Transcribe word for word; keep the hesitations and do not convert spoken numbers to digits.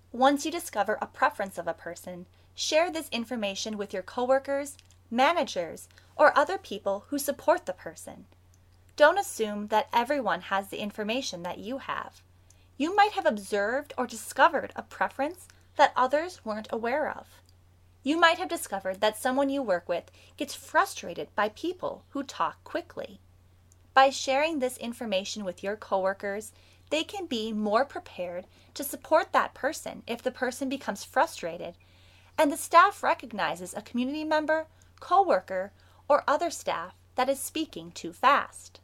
Once you discover a preference of a person, share this information with your coworkers, managers, or other people who support the person. Don't assume that everyone has the information that you have. You might have observed or discovered a preference that others weren't aware of. You might have discovered that someone you work with gets frustrated by people who talk quickly. By sharing this information with your coworkers, they can be more prepared to support that person if the person becomes frustrated, and the staff recognizes a community member, coworker, or other staff that is speaking too fast.